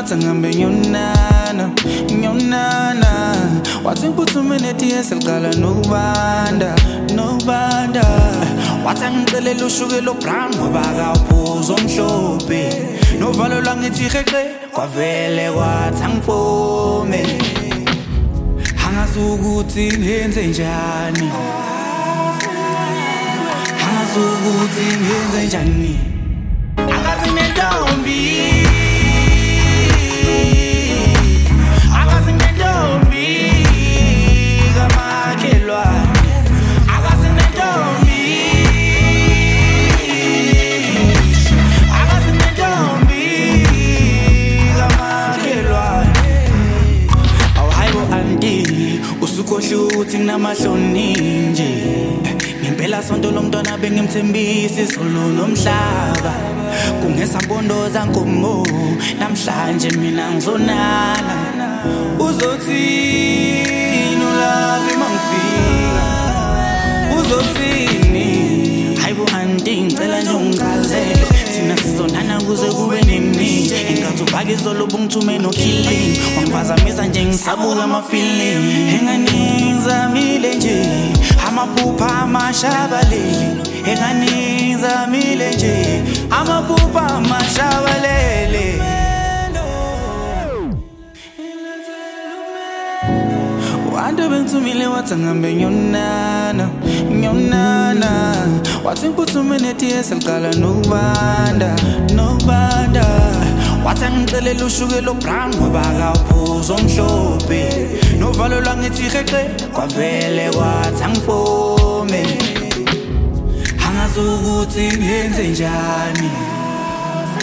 wathi ngihambe ngiyonana wathi ngiphuthume netiye seliqala nokubanda wathi angicelela ushukela obrown ngoba akaphuza omhlophe novalo lwangithi heqe kwavele kwathi angifome angazi ukuthi ngenze njani akazi nentombi kamakhelwane akazi nentombi kamakhelwane awuhayibo anti usukhohle ukuthi nginamahloni nje ngempela sonto lomntwana bengimthembisa izulu nomhlaba kungesabondoza nkomo namhlanje mina ngizonana uzothini ulavi mangifika uzothini hayibo anti ngicela nje ungichazele thina sizonana kuze kube nini ingathi ubhaka izolo bungithume nokhilling wangiphazamisa nje ngisabuka ama-feeling engani ngizamile nje amaphupha amashabalele engani ngizamile nje amaphupha amashabalele Wanda bengithumile wathi ngihambe ngiyonana wathi ngiphuthume netiye seliqala nokubanda wathi angicelela ushukela obrown ngoba akaphuza omhlophe novalo lwangithi heqe kwavele kwathi angifome angazi ukuthi ngenze njani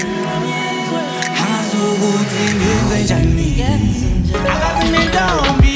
akazi nentombi